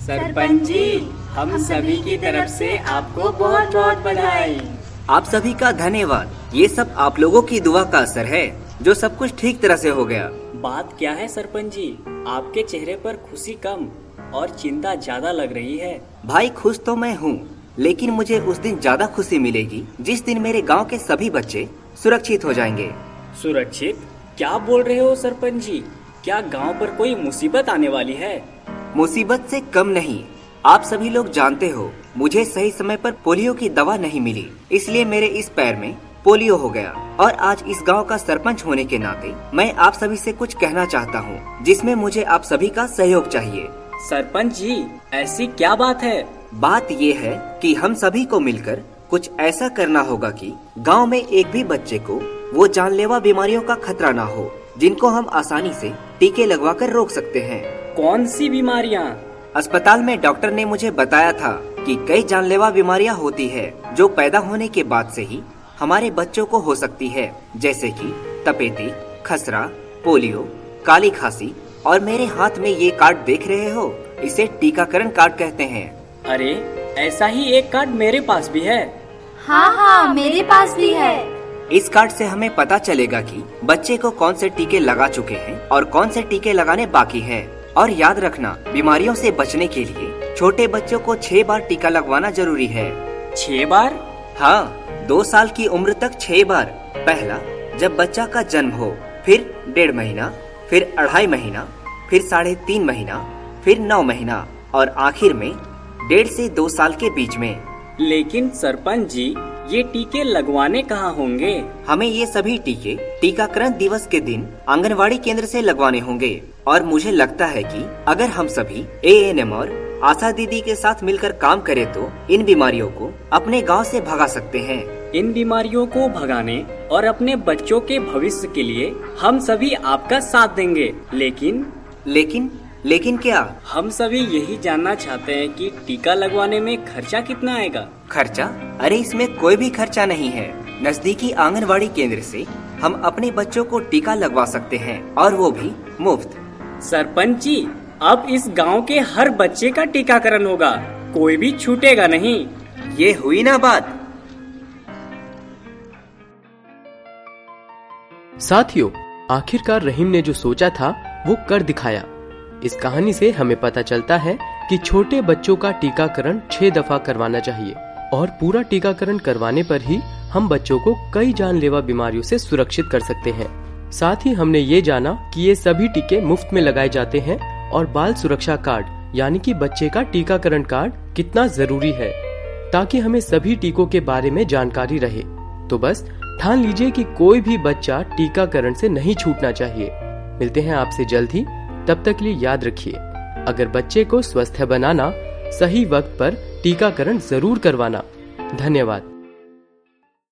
सरपंच जी, हम सभी की तरफ से आपको बहुत बहुत बधाई। आप सभी का धन्यवाद। ये सब आप लोगों की दुआ का असर है जो सब कुछ ठीक तरह से हो गया। बात क्या है सरपंच जी, आपके चेहरे पर खुशी कम और चिंता ज्यादा लग रही है। भाई खुश तो मैं हूँ, लेकिन मुझे उस दिन ज्यादा खुशी मिलेगी जिस दिन मेरे गांव के सभी बच्चे सुरक्षित हो जाएंगे। सुरक्षित? क्या बोल रहे हो सरपंच जी? क्या गांव पर कोई मुसीबत आने वाली है? मुसीबत से कम नहीं। आप सभी लोग जानते हो, मुझे सही समय पर पोलियो की दवा नहीं मिली, इसलिए मेरे इस पैर में पोलियो हो गया। और आज इस गांव का सरपंच होने के नाते मैं आप सभी से कुछ कहना चाहता हूँ, जिसमें मुझे आप सभी का सहयोग चाहिए। सरपंच जी, ऐसी क्या बात है? बात ये है कि हम सभी को मिलकर कुछ ऐसा करना होगा कि गांव में एक भी बच्चे को वो जानलेवा बीमारियों का खतरा ना हो, जिनको हम आसानी से टीके लगवाकर रोक सकते हैं। कौन सी बीमारियां? अस्पताल में डॉक्टर ने मुझे बताया था कि कई जानलेवा बीमारियां होती है जो पैदा होने के बाद से ही हमारे बच्चों को हो सकती है, जैसे कि तपेदी, खसरा, पोलियो, काली खांसी। और मेरे हाथ में ये कार्ड देख रहे हो, इसे टीकाकरण कार्ड कहते हैं। अरे, ऐसा ही एक कार्ड मेरे पास भी है। हाँ, मेरे पास भी है। इस कार्ड से हमें पता चलेगा कि बच्चे को कौन से टीके लगा चुके हैं और कौन से टीके लगाने बाकी है। और याद रखना, बीमारियों से बचने के लिए छोटे बच्चों को 6 बार टीका लगवाना जरूरी है। 6 बार? हाँ, 2 साल की उम्र तक 6 बार। पहला जब बच्चा का जन्म हो, फिर 1.5 महीना, फिर 2.5 महीना, फिर 3.5 महीना, फिर 9 महीना और आखिर में 1.5 से 2 साल के बीच में। लेकिन सरपंच जी, ये टीके लगवाने कहाँ होंगे? हमें ये सभी टीके टीकाकरण दिवस के दिन आंगनवाड़ी केंद्र से लगवाने होंगे। और मुझे लगता है कि अगर हम सभी ANM और आशा दीदी के साथ मिलकर काम करें तो इन बीमारियों को अपने गांव से भगा सकते हैं। इन बीमारियों को भगाने और अपने बच्चों के भविष्य के लिए हम सभी आपका साथ देंगे। लेकिन क्या? हम सभी यही जानना चाहते हैं कि टीका लगवाने में खर्चा कितना आएगा? खर्चा? अरे, इसमें कोई भी खर्चा नहीं है। नजदीकी आंगनवाड़ी केंद्र से हम अपने बच्चों को टीका लगवा सकते हैं, और वो भी मुफ्त। सरपंच जी, अब इस गांव के हर बच्चे का टीकाकरण होगा, कोई भी छूटेगा नहीं। ये हुई ना बात। साथियों, आखिरकार रहीम ने जो सोचा था वो कर दिखाया। इस कहानी से हमें पता चलता है कि छोटे बच्चों का टीकाकरण 6 दफा करवाना चाहिए, और पूरा टीकाकरण करवाने पर ही हम बच्चों को कई जानलेवा बीमारियों से सुरक्षित कर सकते हैं। साथ ही हमने ये जाना कि ये सभी टीके मुफ्त में लगाए जाते हैं, और बाल सुरक्षा कार्ड यानी कि बच्चे का टीकाकरण कार्ड कितना जरूरी है, ताकि हमें सभी टीकों के बारे में जानकारी रहे। तो बस ठान लीजिए कि कोई भी बच्चा टीकाकरण से नहीं छूटना चाहिए। मिलते हैं आपसे जल्द ही, तब तक के लिए याद रखिए, अगर बच्चे को स्वस्थ बनाना, सही वक्त पर टीकाकरण जरूर करवाना। धन्यवाद।